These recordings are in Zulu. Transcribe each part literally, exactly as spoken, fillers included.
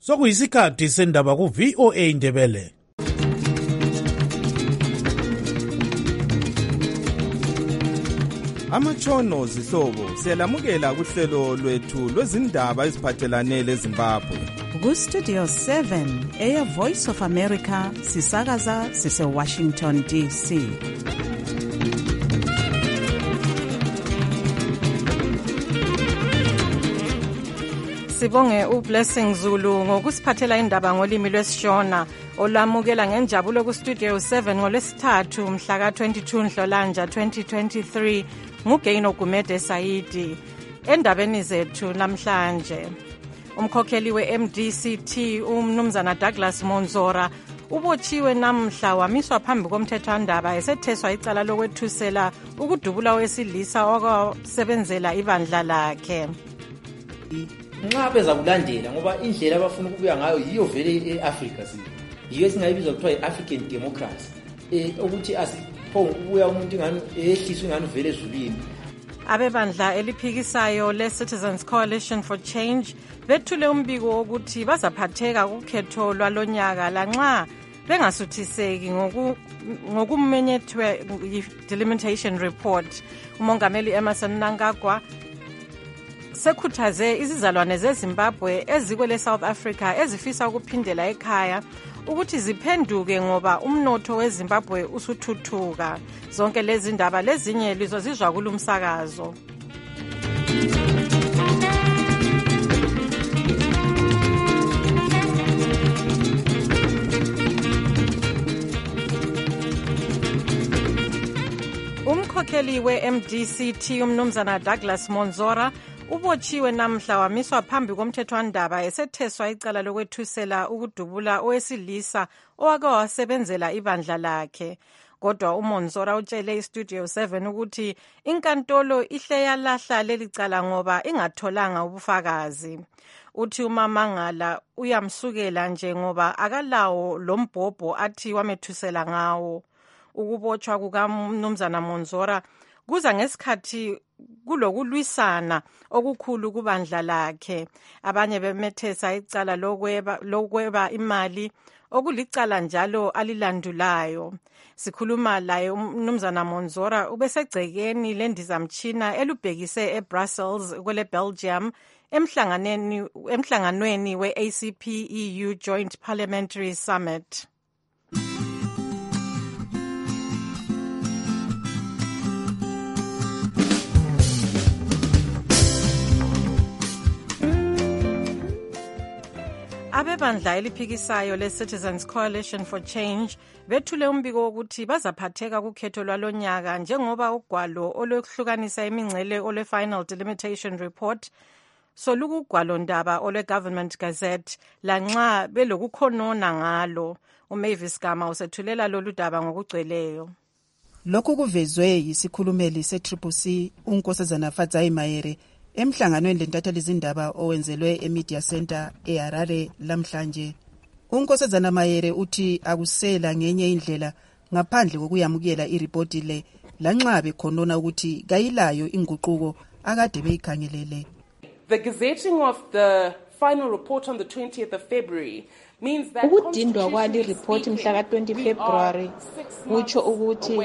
Sokuyisikhathi sendaba ku V O A Ndebele. Amatshono zihlobo siyalamukela kuhlelo lwethu lwezindaba eziphathelane leZimbabwe. Ku Studio seven eya Voice of America sisakaza sise Washington D C. Sibonge uBlessing Zulu ngokusiphathela indaba ngolimi lwesiShona olamukela ngenjabulo ku Studio seven ngolwesithathu mhla ka twenty-two Nhlolanja twenty twenty-three nguGaino Gumede Saidi. Endabeni zethu namhlanje umkhokheli we-M D C T umnumzana Douglas Monzora ubotshiwe namhla wamiswa phambi komthethwandaba esetheswa icala lokwethusela ukudubula wesilisa okwasebenzela ibandla lakhe. Nxa beza kulandela ngoba indlela abafuna ukubuya ngayo yiyo vele eAfrica sithi yiyo esingayibiza kuthiwa iAfrican democracy eh ukuthi asiphonga ukubuya umuntu ingani ehliswe ingani vele ezulwini. Abebandla eliphikisayo le-Citizens Coalition for Change bethule umbiko wokuthi bazaphatheka kukhetho lwalonyaka lanxa bengasuthiseki ngokumenyethwe delimitation report. Umongameli Emmerson Mnangagwa sekhuthaze izizalwane zeZimbabwe ezikwele South Africa ezifisa ukuphindela ekhaya ukuthi ziphenduke ngoba umnotho weZimbabwe usuthuthuka. Zonke lezi ndaba lezinye lizozizwa kulumsakazo. Umkhokheli we-M D C T umnumzana Douglas Monzora ubotshiwe namhla wamiswa phambi komthethwandaba esetheswa icala lokwethusela ukudubula owesilisa owake wasebenzela ibandla lakhe. Kodwa uMonzora utshele iStudio seven ukuthi inkantolo ihle yalahla leli cala ngoba ingatholanga ubufakazi. Uthi umamangala uyamsukela nje ngoba akalawo lombhobho athi wamethusela ngawo. Ukubotshwa kukaMnumzana Monzora kuza ngesikhathi kulokulwisana okukhulu kubandla lakhe. Abanye bemethesa icala lokweba lokweba imali okulicala njalo alilandulayo. Sikhuluma laye uMnumzana Monzora ubesegcekeni lendizamtshina elubhekise eBrussels kwele Belgium emhlanganweni emhlanganweni we-A C P E U Joint Parliamentary Summit. Abebandla eliphikisayo le-Citizens Coalition for Change bethule umbiko wokuthi bazaphatheka kukhetho lwalonyaka njengoba ugwalo olwehlukanisa imingcele olwe-Final Delimitation Report solukugwalo ndaba olwe-Government Gazette lanxa belokukhonona ngalo. uMavis Gama usethulela lolu daba ngokugcweleyo. Lokhu kuvezwe yisikhulumeli se-Triple C uNkosazana Fadzai Mayere emhlanganweni lentatheli izindaba owenzelwe eMedia Center eHarare lamhlanje. uNkosazana Mayere uthi akusela ngenye indlela ngaphandle kokuyamukela iripoti le lanxa bekhonona ukuthi kayilayo inguquko akade beyikhangelele. The gazetting of the final report on the twentieth of February means that ukudindwa kwali report mhla ka twenty February utsho ukuthi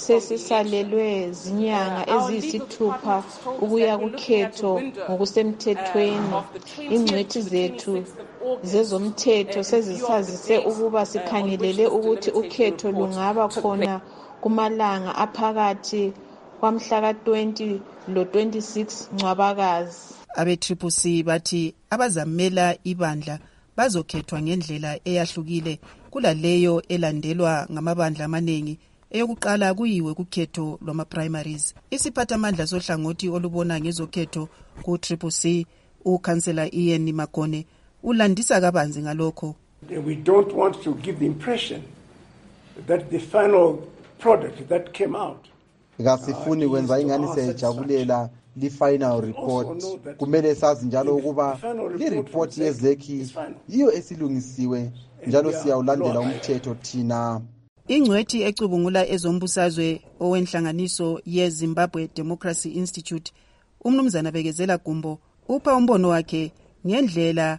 sesisalelwe zinyanga eziyisithupha ukuya kukhetho ngokusemthethweni. Ingcwethi zethu zezomthetho sezisazise ukuba sikhangelele ukuthi ukhetho lungaba khona kumalanga aphakathi kwamhla ka twenty lo twenty-six Ncwabakazi. Abe-Triple C bathi abazamela ibandla bazokhethwa ngendlela eyahlukile kulaleyo elandelwa ngamabandla amaningi eyokuqala kuyiwe kukhetho lwama-primaries. Isiphathamandla sohlangothi olubona ngezokhetho ku-Triple C uKhansela Ian Magone ulandisa kabanzi ngalokho. We don't want to give the impression that the final product that came out ngasifuni kwenza ingani sejabulela li final report. Kumele sazi njalo ukuba li report yezeki yiyo esilungisiwe njalo siyawulandela umthetho thina. Ingcwethi ecubungula ezombusazwe owenhlanganiso yeZimbabwe Democracy Institute umnumzana Bekezela Gumbo upha umbono wakhe ngendlela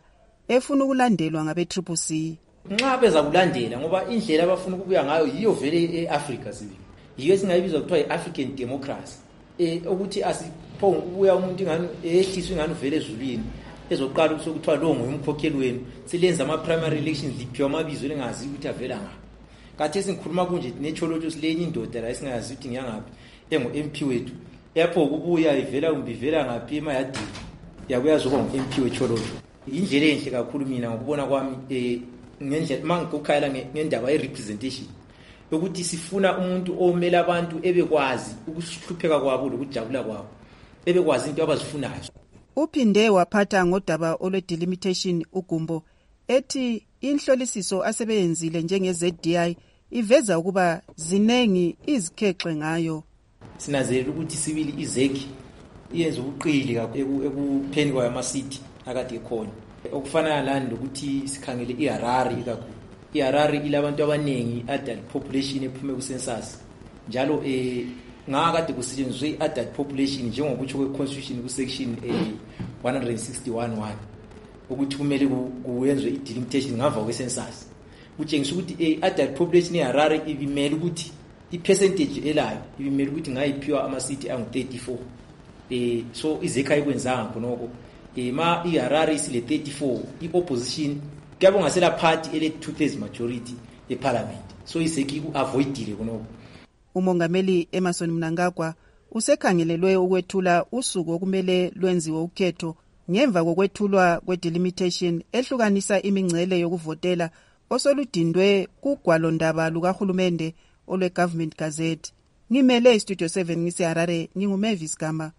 efuna ukulandelwa ngabe-Triple C. Nxa beza kulandela ngoba indlela abafuna ukubuya ngayo yiyo vele eAfrica sibili. Yiyo esingayibiza kuthiwa i-African democracy. Eh ukuthi asiphonga ukubuya umuntu ingani ehliswe ingani vele ezulwini. Ezoqala ukuthiwa lo nguyumkhokheli wenu. Silenza ama primary elections liphiwa amabizo lengazi ukuthi avela ngaphi. Kathi singikhuluma kunje necholojo silenye indoda la esingayazi ukuthi ngiyangaphi engu M P wethu. Yapho ukubuya ivela umbivela ngaphi emayadini. Yakuyazi ukuba ngu-M P wecholojo. Indlela enhle kakhulu mina ngokubona kwami eh ngendlela mangikukhayela ngendaba ye-representation ukuthi sifuna umuntu omela abantu ebekwazi ukuhlupheka kwabo lokujabula kwabo ebekwazi into abazifunayo. Uphinde waphatha ngodaba olwe-delimitation uGumbo ethi inhlolisiso asebeyenzile njenge-Z D I iveza ukuba zinengi izikhexe ngayo. Sinazelela ukuthi sibili izeki iyenza ubuqili ekupheni kwayo ama-city akade ekhona. Okufana lani lokuthi sikhangele iHarare kakhulu. iHarare ilabantu abanengi adult population ephume ku census. Njalo eh ngakade kusetshenzwe i-adult population njengokuthi kwe-constitution ku-section eh one sixty-one one ukuthi kumele kuyenzwe i-delimitation ngava kwe-census. Kutshengisa ukuthi i-adult population eHarare ibimele ukuthi i-percentage elayo ibimele ukuthi ngayiphiwa ama-city angu-thirty-four. Eh so izekha ikwenzanga khonoko. Ema iHarare isile thirty-four, i-opposition kuyabe ngasela party ele two-thirds majority eparliament. So iseki ku-avoidile khonoko. Umongameli Emmerson Mnangagwa usekhangelelwe ukwethula usuku okumele lwenziwe ukhetho ngemva kokwethulwa kwe-delimitation ehlukanisa imingcele yokuvotela osoludindwe kugwalondaba lukahulumende olwe-Government Gazette. Ngimele iStudio seven ngisiHarare, nginguMavis Gama.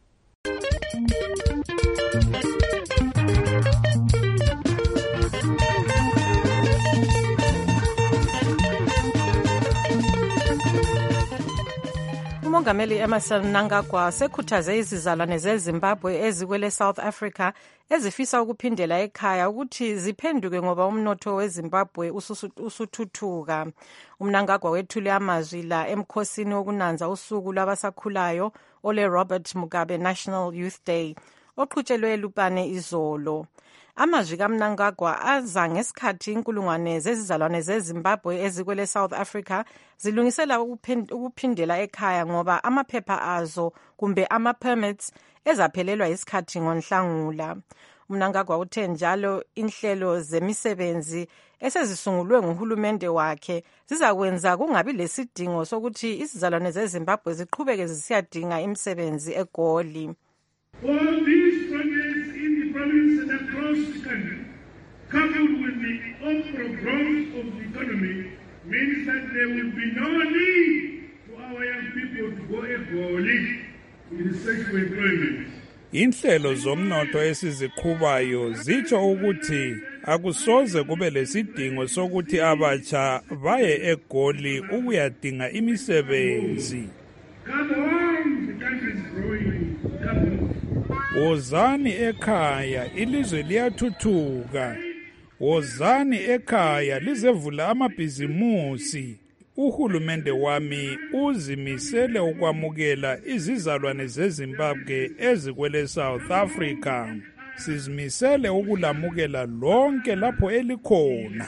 Umongameli Emmerson Mnangagwa sekhuthaze izizalwane zeZimbabwe ezikwele South Africa ezifisa ukuphindela ekhaya ukuthi ziphenduke ngoba umnotho weZimbabwe usuthuthuka. uMnangagwa wethule amazwi la emkhosini wokunanza usuku lwabasakhulayo ole Robert Mugabe National Youth Day oqhutshelwe eLupane izolo. Amazwi kaMnangagwa aza ngesikhathi inkulungwane zezizalwane zeZimbabwe ezikwele South Africa zilungisela ukuphindela ekhaya ngoba amaphepha azo kumbe ama-permits ezaphelelwa isikhathi ngoNhlangula. uMnangagwa uthe njalo inhlelo zemisebenzi esezisungulwe nguhulumende wakhe zizakwenza kungabi lesidingo sokuthi izizalwane zeZimbabwe ziqhubeke zisiyadinga imisebenzi eGoli. All these projects in the province and across the country, coupled with the overall growth of the economy, means that there will be no need for our young people to go eGoli in search for employment. Inhlelo zomnotho esiziqhubayo zitsho ukuthi akusoze kube lesidingo sokuthi abatsha baye eGoli ukuyadinga imisebenzi. Come on, the country is growing. Come on. Wozani ekhaya, ilizwe liyathuthuka. Wozani ekhaya, lizevula amabhizimusi. Uhulumende wami uzimisele ukwamukela izizalwane zeZimbabwe ezikwele South Africa. Sizimisele ukulamukela lonke lapho elikhona.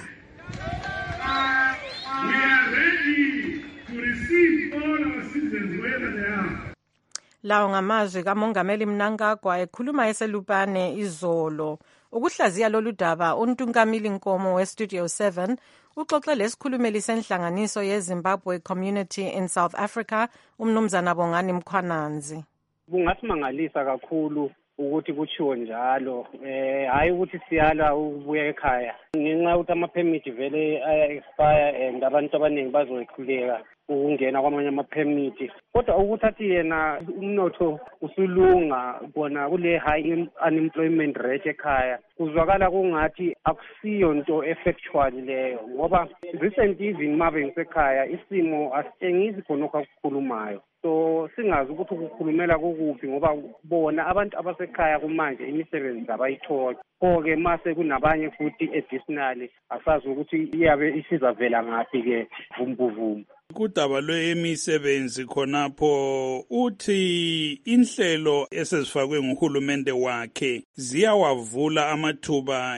We are ready to receive all our citizens wherever they are. Lawo ngamazwi kaMongameli Mnangagwa ekhuluma eselupane izolo. Ukuhlaziya lolu daba uNtungamili Nkomo weStudio seven uxoxe lesikhulumeli senhlanganiso yeZimbabwe Community in South Africa umnumzana Bongani Mkhwananzi. Kungasimangalisa kakhulu ukuthi kuchiwo njalo eh hayi ukuthi siyala ukubuya ekhaya ngenxa yokuthi ama-permit vele aya-expire and abantu abaningi bazoyehluleka ukungena kwamanye ama-permit. Kodwa ukuthi athi yena umnotho usulunga bona kule high unemployment rate ekhaya kuzwakala kungathi akusiyo nto effectual leyo ngoba recent even mabe ngisekhaya isimo asitshengisi khonokho akukhulumayo. So singazi ukuthi ukukhulumela kokuphi ngoba bona abantu abasekhaya kumanje imisebenzi abayithola. Pho-ke mase kunabanye futhi additionally asazi ukuthi iyabe isizavela ngaphi ke vumbu vumbu. Kudaba lwemisebenzi khonapho uthi inhlelo esezifakwe nguhulumende wakhe ziyawavula amathuba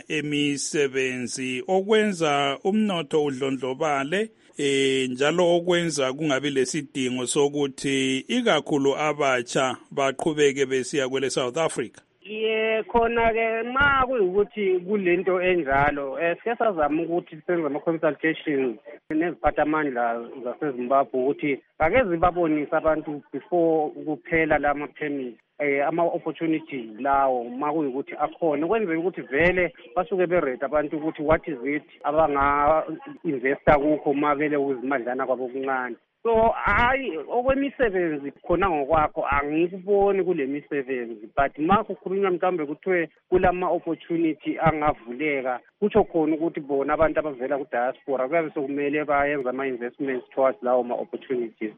emisebenzi okwenza umnotho udlondlobale eh njalo okwenza kungabi lesidingo sokuthi ikakhulu abatsha baqhubeke besiya kwele South Africa. Ye khona ke ma kuyukuthi kulento enjalo eh siyasazama ukuthi senze ama consultations neziphathamandla zaseZimbabwe ukuthi ake zibabonise abantu before kuphela lama permits eh ama opportunities lawo ma kuyukuthi akhona kwenzeka ukuthi vele basuke berate abantu ukuthi what is it abanga investa kukho mavele uzimadlana kwabo kuncane. So hayi okwemisebenzi khona ngokwakho angikuboni kule misebenzi but ma kukhulunywa mhlawumbe kuthiwe kulama opportunity angavuleka kutsho khona ukuthi bona abantu abavela ku diaspora kuyabe sokumele bayenza ama investments towards lawo ma opportunities.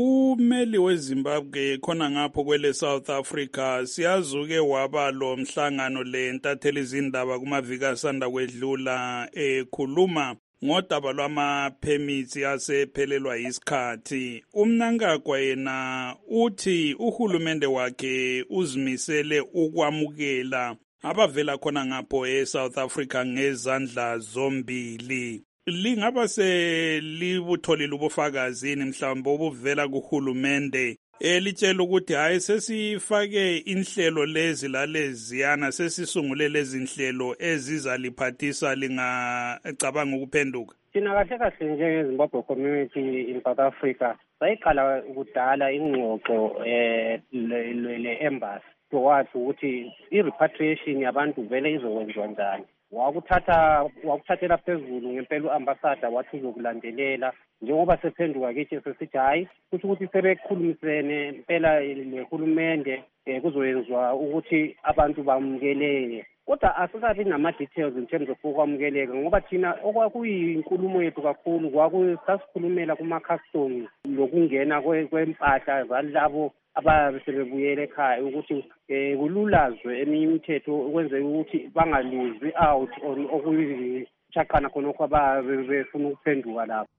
Umeli weZimbabwe khona ngapho kwele South Africa siyazuke waba lo mhlangano le ntatheli izindaba kumaviki asanda kwedlula ekhuluma ngodaba lwama permits yasephelelwa isikhathi. Umnangagwa yena uthi uhulumende wakhe uzimisele ukwamukela abavela khona ngapho eSouth Africa ngezandla zombili. Lingaba selibutholile ubufakazi mhlawumbe obuvela kuhulumende elitshela ukuthi hayi sesifake inhlelo lezi laleziyana sesisungule lezi inhlelo ezizaliphathisa lingacabanga ukuphenduka. Thina kahle kahle njengeZimbabwe community in South Africa sayiqala ukudala ingxoxo eh le embassy towards ukuthi i-repatriation yabantu vele izokwenziwa njani. Wakuthatha wakuthathela phezulu ngempela uambassador wathi uzokulandelela njengoba sephenduka kithi sesithi hayi kuthi ukuthi sebekhulumisene impela nehulumende kuzoyenzwa ukuthi abantu bamukeleke. Kodwa asikabi nama details in terms of ukwamukeleka ngoba thina okwakuyinkulumo yethu kakhulu kwakusasikhulumela kuma customs lokungena kwempahla zalabo abasebebuyele ekhaya ukuthi kululazwe eminye imithetho ukwenzela ukuthi bangaluzi out on okuyishaqana khonokho abafuna ukuphenduka lapho.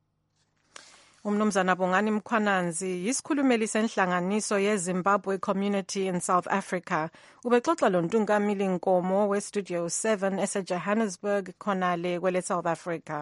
Umnumzana Bongani Mkhwananzi yisikhulumeli senhlanganiso yeZimbabwe Community in South Africa. Ubexoxa lo Ntungamili Nkomo weStudio seven eseJohannesburg khonale kwele South Africa.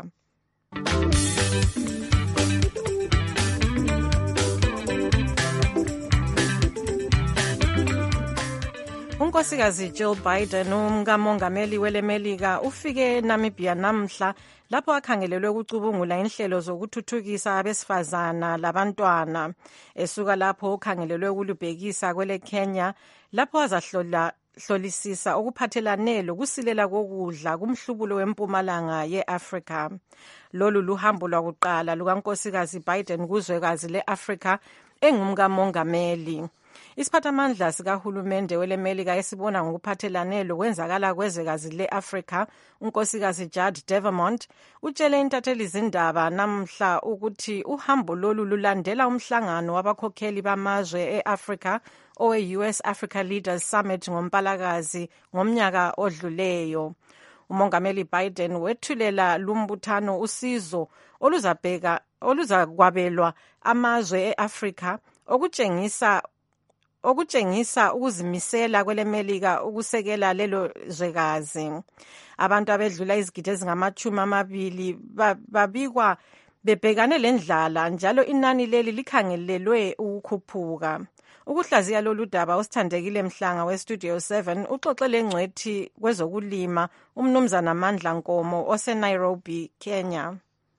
Unkosikazi Jill Biden umkamongameli welemelika ufike eNamibia namhla lapho akhangelelwe ukucubungula inhlelo zokuthuthukisa abesifazana labantwana. Esuka lapho ukhangelelwe ukulubhekisa kwele Kenya lapho azahlola hlolisisa okuphathelane lokusilela kokudla kumhlubulo wempumalanga yeAfrika. Lolu luhambo lwakuqala lukankosikazi Biden kuzwekazi leAfrika engumkamongameli. Isiphathamandla sikahulumende welemelika esibona ngokuphathelane lokwenzakala kwezwekazi le-Afrika, unkosikazi Judd Devermont utshele intatheli izindaba namhla ukuthi uhambo lolu lulandela umhlangano wabakhokheli bamazwe e-Afrika owe-U S Africa Leaders Summit ngoMpalakazi ngomnyaka odluleyo. Umongameli Biden wethulela lumbuthano usizo oluzabheka oluzakwabelwa amazwe e-Afrika okutshengisa okutshengisa ukuzimisela kwelemelika ukusekela lelo zwekazi. Abantu abedlula izigidi ezingamachumi amabili babikwa bebhekane lendlala njalo inani leli likhangelelwe ukukhuphuka. Ukuhlaziya lolu daba osithandekile Mhlanga weStudio seven uxoxele ngcwethi kwezokulima umnumzana Mandla Nkomo oseNairobi, Kenya.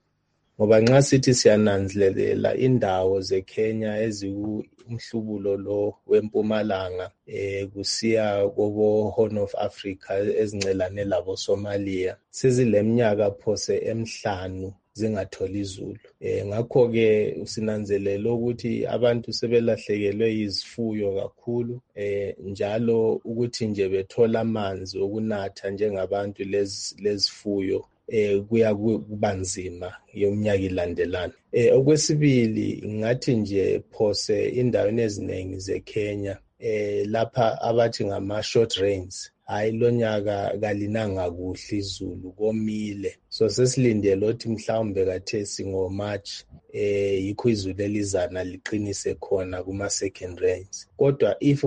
Ngoba nxa sithi siyananzelela indawo zeKenya ezikumhlubulo lo wempumalanga eh kusiya kobo Horn of Africa ezincelane labo Somalia sizileminyaka phose emhlanu zingatholi izulu. Eh ngakho ke usinanzelela ukuthi abantu sebelahlekelwe izifuyo kakhulu eh njalo ukuthi nje bethola amanzi okunatha njengabantu lezi lezifuyo eh kuya kubanzima yomnyaka ilandelana. Eh okwesibili ngathi nje phose indawo eziningi zeKenya eh lapha abathi ngama short rains hayi lonyaka kalinanga kuhle izulu komile, so sesilindele ukuthi mhlawumbe kathesi ngo-March eh yikho izulu elizana liqinise khona kuma-second rains. Kodwa if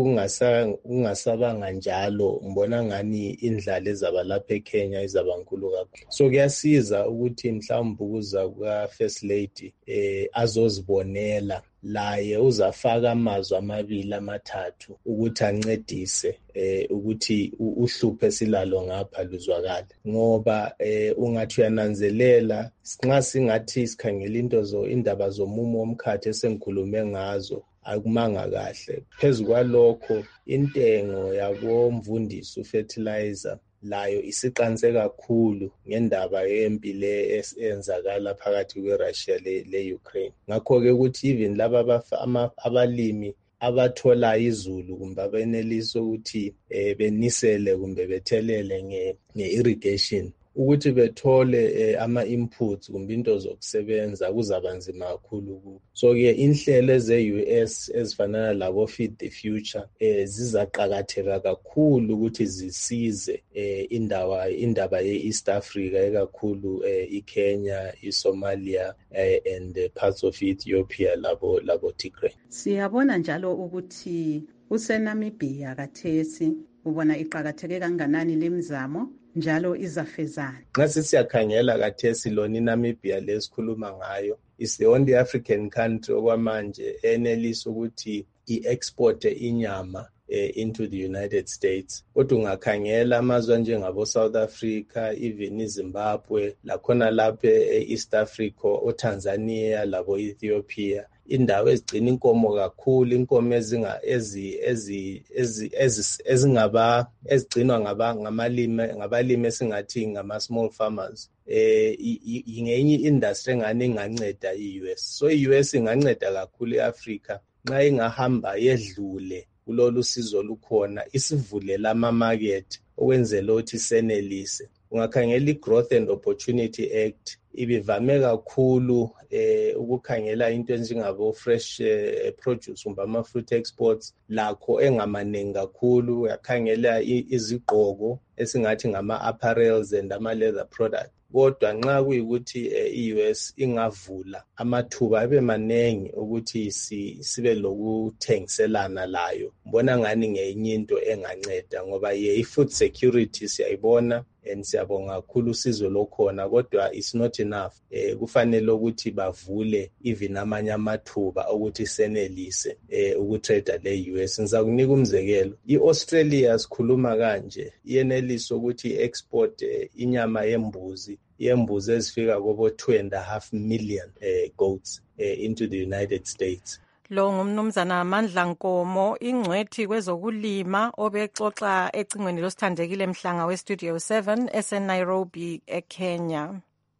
kungasabanga njalo ngibona ngani indlala ezaba lapha eKenya izaba nkulu kakhulu. So kuyasiza ukuthi mhlawumbe ukuza kuka-First Lady eh azozibonela laye uzafaka amazwi amabili amathathu ukuthi ancedise eh ukuthi uhluphe esilalo ngapha luzwakala, ngoba eh ungathi uyananzelela nxa singathi sikhangela into zo indaba zomumo womkhathi esengikhulume ngazo akumanga kahle. Phezu kwalokho intengo yakomvundisi ufertilizer layo isiqanse kakhulu ngendaba yempi le eyenzakala phakathi kweRussia le-Ukraine. Ngakho-ke ukuthi even laba abalimi abathola izulu kumbe abenelisa ukuthi eh, benisele kumbe bethelele nge-irrigation ukuthi bethole eh, ama-inputs kumbe into zokusebenza kuzaba nzima kakhulu kubo. So-ke inhlelo ze-U S ezifanana labo Feed the Future eh, zizaqakatheka kakhulu ukuthi zisize eh, indaba indaba ye-East Africa ekakhulu eh, iKenya, iSomalia eh, and uh, parts of Ethiopia labo labo Tigray. Siyabona njalo ukuthi useNamibia kathesi ubona iqakatheke kanganani lemizamo njalo izafezana. Nxa sisiyakhangela kathesi lona iNamibia lesikhuluma ngayo is the only African country okwamanje enelisa ukuthi i-export inyama eh, into the United States. Kodwa ungakhangela amazwe njengabo South Africa, even iZimbabwe, lakhona lapha e-East Africa, oTanzania, labo Ethiopia, indawo ezigcina inkomo kakhulu, inkomo ezinga ezi ezi ezi ezingaba ezigcinwa ngaba ngamalimi ngabalimi esingathi ngama small farmers. Eh ingenye industry engane inganceda i-U S. So i-U S inganceda kakhulu eAfrica nxa ingahamba yedlule kulolu sizo lukhona isivulela ama-market okwenzela ukuthi senelise. Ungakhangela i-Growth and Opportunity Act ibivame kakhulu eh ukukhangela into njengabo fresh eh, produce kumbe ama fruit exports lakho engamanengi kakhulu. Uyakhangela izigqoko esingathi ngama apparels and ama leather products. Kodwa nxa kuyikuthi i-U S ingavula amathuba abe manengi ukuthi sibe lokuthengiselana layo, mbona ngani ngenye into enganceda, ngoba ye i-food security siyayibona and siyabonga kakhulu usizo lokhona, kodwa it's not enough. Eh kufanele ukuthi bavule even amanye amathuba ukuthi senelise eh ukutrade le-U S. Ngizakunika umzekelo, i-Australia sikhuluma kanje iyenelisa ukuthi export eh, inyama yembuzi yembuzi ezifika kobo two and a half million eh, goats eh, into the United States. Lo ngumnumzana Amandla Nkomo, ingcwethi kwezokulima obexoxa ecingweni losithandekile Mhlanga we-Studio seven eseNairobi eKenya.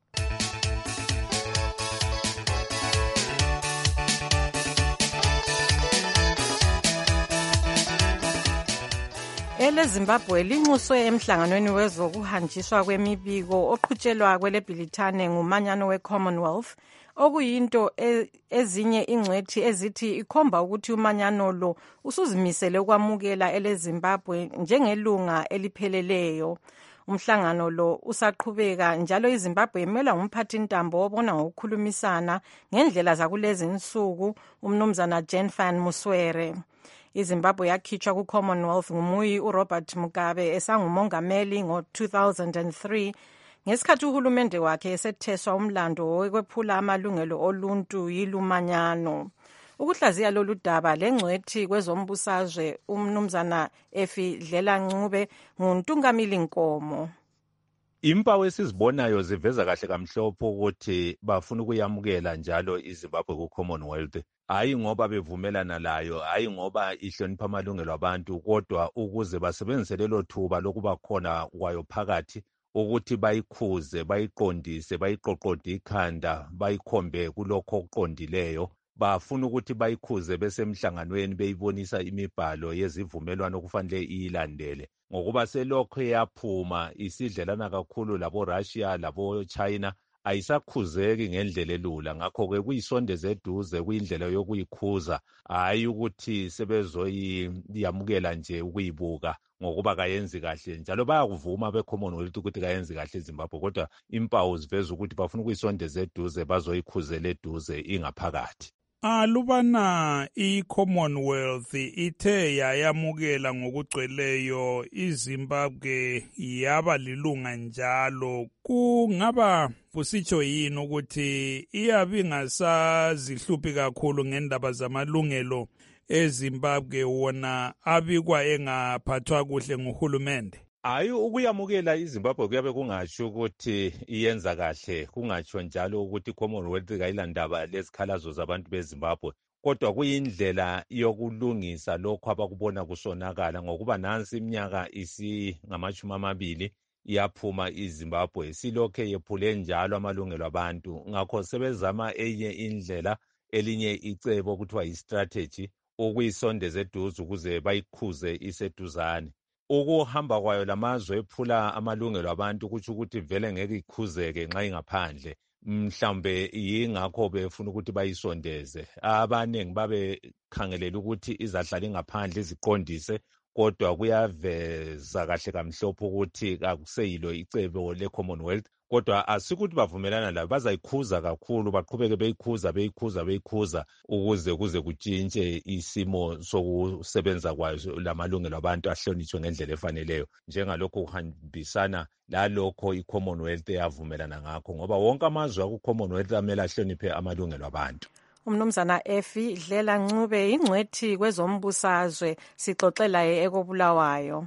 Ele Zimbabwe linxuswe emhlanganweni wezokuhanjiswa kwemibiko oqhutshelwa kweleBhilithane ngumanyano we-Commonwealth, okuyinto ezinye ingcwethi ezithi ikhomba ukuthi umanyano lo usuzimisele ukwamukela ele Zimbabwe njengelunga elipheleleyo. Umhlangano lo usaqhubeka njalo iZimbabwe imela ngumphathi ntambo obona ngokukhulumisana ngendlela zakulezi insuku umnumzana Jenfan Muswere. iZimbabwe yakhitshwa ku-Commonwealth ngumuyi uRobert Mugabe esangumongameli ngo-two thousand three ngesikhathi uhulumende wakhe esetheswa umlando wokwephula amalungelo oluntu yilumanyano. Ukuhlaziya lolu daba lengcwethi kwezombusazwe umnumzana Efi Dlelancube nguntungamili Nkomo. Impawu esizibonayo ziveza kahle kamhlophe ukuthi bafuna ukuyamukela njalo iZimbabwe ku-Commonwealth, hayi ngoba bevumelana layo, hayi ngoba ihlonipha amalungelo abantu, kodwa ukuze basebenzise lelo thuba lokuba khona kwayo phakathi ukuthi bayikhuze, bayiqondise, bayiqoqode ikhanda, bayikhombe kulokho okuqondileyo. Bafuna ukuthi bayikhuze besemhlanganweni beyibonisa imibhalo yezivumelwano okufanele iyilandele, ngokuba selokho yaphuma isidlelana kakhulu labo Russia labo China ayisakhuzeki ngendlela elula. Ngakho-ke kuyisondeza eduze kuyindlela yokuyikhuza, hayi ukuthi sebezoyiyamukela nje ukuyibuka, ngokuba kayenzi kahle njalo bayakuvuma be-Commonwealth ukuthi kayenzi kahle eZimbabwe kodwa impawu ziveza ukuthi bafuna ukuyisondeza eduze bazoyikhuzela eduze ingaphakathi. Alubana i-Commonwealth ithe yayamukela ngokugcweleyo iZimbabwe yaba lilunga njalo, kungaba kusitsho yini ukuthi iyabe ingasazihluphi kakhulu ngendaba zamalungelo eZimbabwe wona abikwa engaphathwa kuhle nguhulumende? Hayi, ukuyamukela iZimbabwe kuyabe kungatsho ukuthi iyenza kahle, kungatsho njalo ukuthi i-Commonwealth kayilandaba lezikhalazo zabantu beZimbabwe, kodwa kuyindlela yokulungisa lokho abakubona kusonakala ngokuba nansi iminyaka isingamashumi amabili iyaphuma iZimbabwe silokhe yephule njalo amalungelo abantu. Ngakho sebezama enye indlela, elinye icebo kuthiwa yi-strategy, ukuyisondeza eduze ukuze bayikhuze iseduzane. Ukuhamba kwayo lamazwe ephula amalungelo abantu kutsho ukuthi vele ngeke ikhuzeke nxa ingaphandle, mhlawumbe yingakho befuna ukuthi bayisondeze. Abaningi babekhangelela ukuthi izahlala ingaphandle iziqondise, kodwa kuyaveza kahle kamhlophe ukuthi akuseyilo icebo le-Commonwealth, kodwa asikuthi bavumelana labo, bazayikhuza kakhulu, baqhubeke beyikhuza beyikhuza beyikhuza ukuze kuze kutshintshe isimo sokusebenza kwayo lamalungelo abantu ahlonitshwe ngendlela efaneleyo, njengalokho kuhambisana lalokho i-Commonwealth yavumelana ngakho, ngoba wonke amazwe aku-Commonwealth amele ahloniphe amalungelo abantu. Umnumzana Effie Dlela Ncube ingcwethi kwezombusazwe sixoxela ekobulawayo.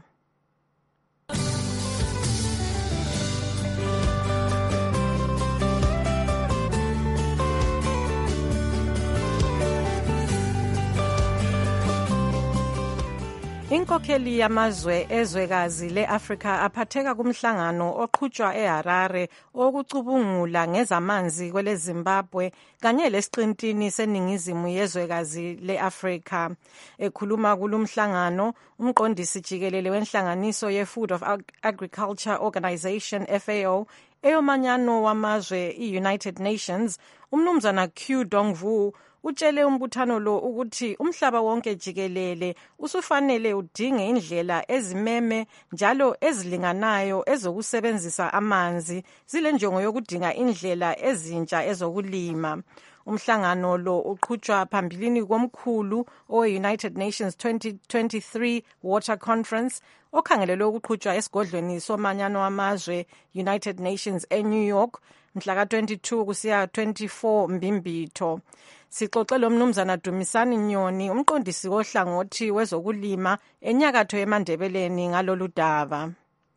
Inkokheli yamazwe ezwekazi le-Afrika aphatheka kumhlangano oqhutshwa eHarare okucubungula ngezamanzi kwele Zimbabwe kanye lesiqintini seningizimu yezwekazi le-Afrika. Ekhuluma kulumhlangano, umqondisi jikelele wenhlanganiso ye-Food of Agriculture Organization F A O eyomanyano wamazwe i-United Nations, umnumzana Q Dongvu utshele umbuthano lo ukuthi umhlaba wonke jikelele usufanele udinge indlela ezimeme njalo ezilinganayo ezokusebenzisa amanzi, zile njongo yokudinga indlela ezintsha ezokulima. Umhlangano lo uqhutshwa phambilini komkhulu owe-United Nations twenty twenty-three Water Conference okhangelelwe ukuqhutshwa esigodlweni somanyano wamazwe United Nations eNew York mhla ka twenty-two kusiya twenty-four Mbimbitho. Sixoxele umnumzana Dumisani Nyoni, umqondisi wohlangothi wezokulima enyakatho yeMandebeleni ngalolu daba.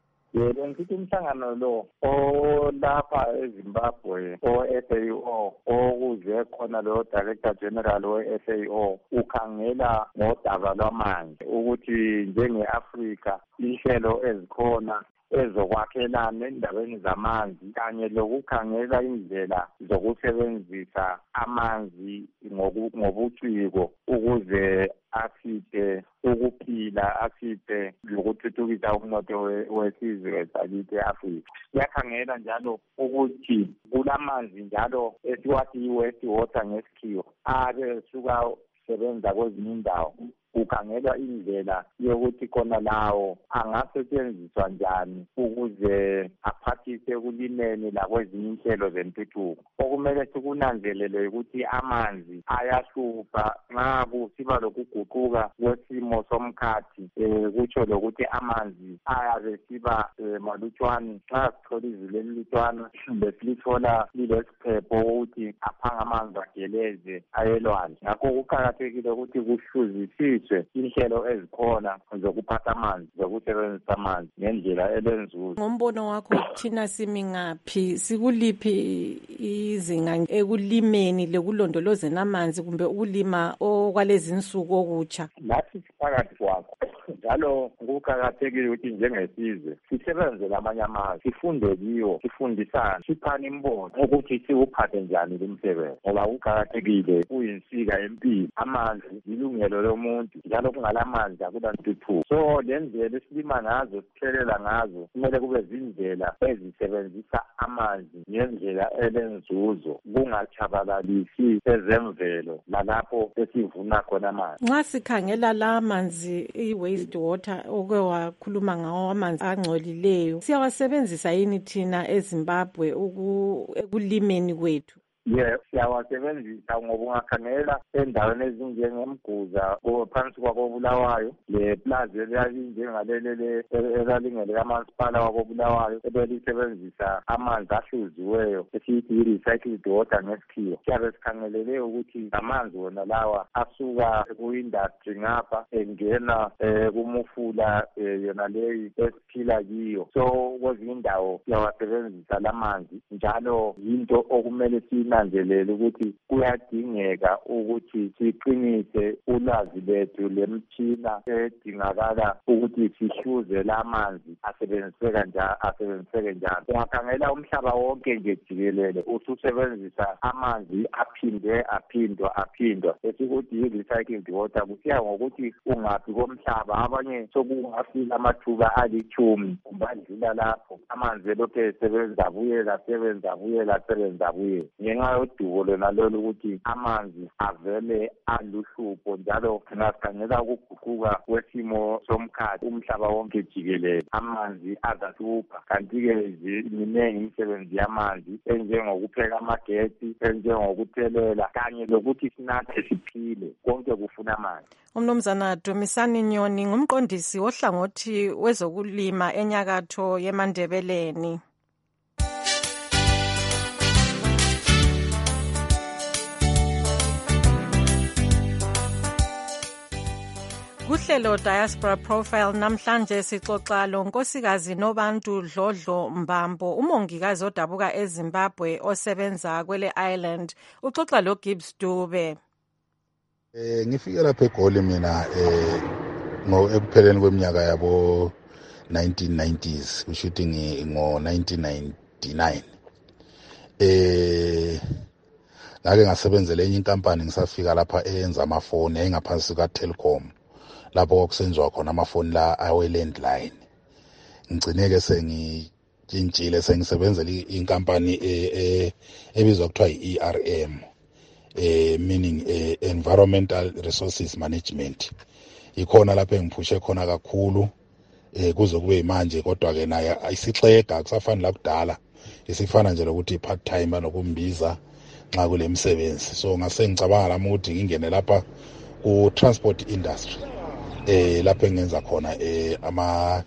Yebo, ngithi umhlangano lo olapha eZimbabwe o-F A O okuze khona lo Director General we-F A O ukhangela ngodaba lwamanzi ukuthi njenge-Afrika inhlelo ezikhona ezokwakhelana endabeni zamanzi kanye lokukhangela indlela zokusebenzisa amanzi ngobuciko ukuze asiphe ukuphila, asiphe lokuthuthukisa umnotho wesizwe sakithi e-Afrika. Siyakhangela njalo ukuthi kulamanzi njalo esiwathi i-waste water ngesikhiwa abe suka sebenza kwezinye indawo, kukhangelwa indlela yokuthi khona lawo angasetshenziswa njani ukuze aphathise ekulimeni lakwezinye inhlelo zentuthuko. Okumele sikunanzelele ukuthi amanzi ayahlupha nxa kusiba lokuguquka kwesimo somkhathi, um kutsho lokuthi amanzi ayabe siba um malutshwane. Nxa sithola izulu elilutshwana besilithola lilesiphepho ukuthi aphanga amanzi ageleze ayelwandle. Ngakho kuqakathekile ukuthi kuhluzisiswe inhlelo ezikhona zokuphatha amanzi, zokusebenzisa amanzi ngendlela elenzuzo. Ngombono wakho thina simi ngaphi, sikuliphi izinga ekulimeni lekulondolozeni amanzi kumbe ukulima okwalezi insuku okutsha? Lathi siphakathi kwakho njalo kuqakathekile ukuthi njengesizwe sisebenze lamanye amazwe, sifunde kiwo, sifundisane, siphane imbono ukuthi siwuphathe njani lumsebenzi, ngoba kuqakathekile, kuyinsika empilo. Amanzi ilungelo lomuntu njalo kungalamanzi akulantuthuko. So lendlela esilima ngazo, sithelela ngazo, kumele kube zindlela ezisebenzisa amanzi ngendlela elenzuzo, kungachabalalisi ezemvelo lalapho esivuna khona amanzi. Nxa sikhangela la manzi i-waste purist water oke wakhuluma ngawo amanzi angcolileyo siyawasebenzisa yini thina eZimbabwe ekulimeni kwethu? Yes, siyawasebenzisa ngoba ungakhangela endaweni ezinjengemguza phansi kwakobulawayo le plaza elinjengalelele elalingele kamasipala wakobulawayo ebelisebenzisa amanzi ahluziweyo esithi i-recycled water ngesikhiwa. Siyabe sikhangelele ukuthi amanzi wona lawa asuka ku-industry ngapha engena kumufula yona leyi esiphila kiyo. So kwezinye indawo siyawasebenzisa lamanzi njalo yinto okumele sina nanzelele ukuthi kuyadingeka ukuthi siqinise ulwazi lethu lemtshina edingakala ukuthi sihluze lamanzi asebenziseka njalo asebenziseke njalo. Ungakhangela umhlaba wonke nje jikelele ususebenzisa amanzi aphinde aphindwa aphindwa esikuthi i-recycled water kusiya ngokuthi ungaphi komhlaba. Abanye sokungafika amathuba alichumi kubandlula lapho amanzi elokhu esebenza buyela sebenza buyela sebenza buyela ngenxa yodubo lona lolu ukuthi amanzi avele aluhlupho njalo singakhangela ukuguquka kwesimo somkhathi umhlaba wonke jikelele amanzi azahlupha. Kanti-ke miningi imisebenzi yamanzi enjengokupheka amagesi enjengokuthelela kanye lokuthi sinathe siphile konke kufuna amanzi. Umnumzana Dumisani Nyoni ngumqondisi wohlangothi wezokulima enyakatho yeMandebeleni. Kuhlelo Diaspora Profile namhlanje sixoxa lo Nkosikazi Nobantu Dlodlo Mbambo umongikazi odabuka eZimbabwe osebenza kwele Island. Uxoxa lo Gibbs Dube. Eh ngifike lapha eGoli mina eh ngo ekupheleni kweminyaka yabo nineteen nineties ushuthi ngo nineteen ninety-nine. Eh ngake ngasebenzela enye inkampani ngisafika lapha eyenza amafoni engaphansi ka Telkom. Lapho kwakusenziwa khona amafoni la awe landline. Ngigcineke sengitshintshile sengisebenzela inkampani ebizwa kuthiwa i-E R M eh meaning eh, environmental resources management. Ikhona lapho engiphushe khona kakhulu eh kuze kube manje kodwa ke naye ayisixega kusafana la kudala isifana nje lokuthi part time nokumbiza nxa kule msebenzi. So ngase ngicabanga lami ukuthi ngingene lapha ku transport industry eh lapho engenza khona eh ama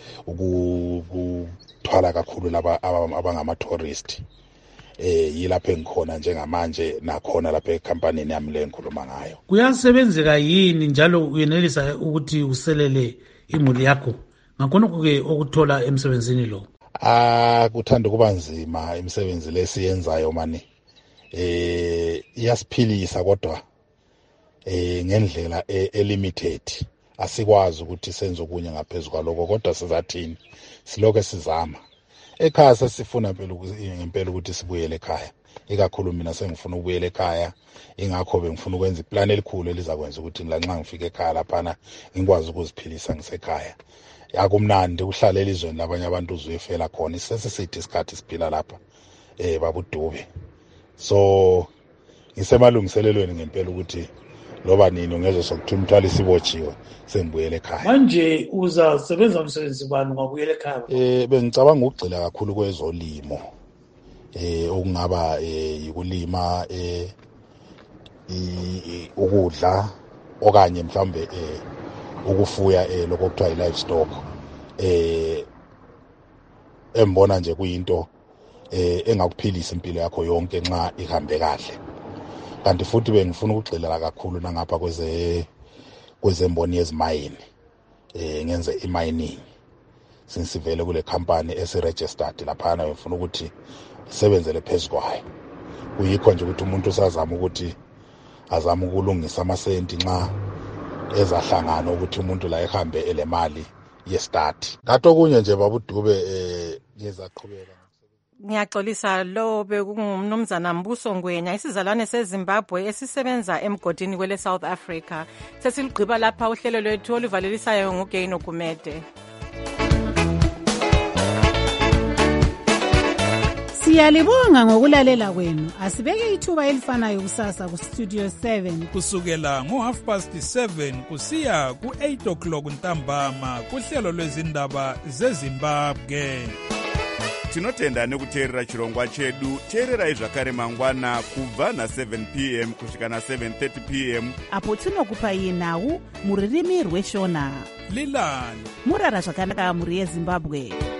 ukuthwala kakhulu laba abangama tourist eh yilapho engikhona njengamanje nakhona lapha ecompany yami le ngikhuluma ngayo. Kuyasebenzeka yini njalo uyenelisa ukuthi uselele imuli yakho ngakhona ke okuthola emsebenzini lo? Ah kuthanda kuba nzima imisebenzi lesiyenzayo mani eh iyasiphilisa kodwa eh ngendlela elimited. Asikwazi ukuthi senze okunye ngaphezulu kwaloko kodwa sizathini siloke sizama. Ekhaya sesifuna impela ngempela ukuthi sibuyele ekhaya. Ikakhulu mina sengifuna ukubuyela ekhaya ingakho bengifuna ukwenza iplan elikhulu elizakwenza ukuthi lanxa ngifike ekhaya laphana ngikwazi ukuziphilisa ngisekhaya. Yakumnandi uhlala elizweni labanye abantu uzuyefela khona isesisithi isikhathi siphila lapha eh babudube. So ngisemalungiselelweni ngempela ukuthi loba nini ungezwe sokuthi umthwalo sibotshiwe sengibuyele ekhaya. Manje uzasebenza umsebenzi bani ngabuyela ekhaya? Eh bengicabanga ukugxila kakhulu kwezolimo. Eh okungaba eh ukulima eh ukudla okanye mhlambe eh ukufuya eh lokho kuthiwa i-livestock eh embona nje kuyinto eh engakuphilisa impilo yakho yonke nxa ihambe kahle. Kanti futhi bengifuna ukugxila kakhulu nangapha kweze kwezemboni yezimayini eh ngenze imining sinsivele kule company esiregistered lapha na ngifuna ukuthi isebenzele phezukwayo. Kuyikho nje ukuthi umuntu usazama ukuthi azama ukulungisa amasenti nxa ezahlangana ukuthi umuntu la ehambe elemali yestart. Ngathi okunye nje babudube eh ngezaqhubeka. Ngiyaxolisa lo bekungumnumzana Mbuso Ngwenya isizalwane seZimbabwe esisebenza emgodini kwele South Africa. Sesiligqiba lapha uhlelo lwethu oluvalelisayo nguGaino Gumede. Siyalibonga ngokulalela kwenu. Asibeke ithuba elifanayo kusasa ku Studio seven kusukela ngo half past seven kusiya ku eight o'clock ntambama kuhlelo lwezindaba zeZimbabwe. Tinotenda nekuteerera chirongwa chedu. Teererai zvakare mangwana kubva na seven p m kusvika na seven thirty p m apo tinokupai nhau muririmi rweshona. Lilani murara zvakanaka muri yeZimbabwe.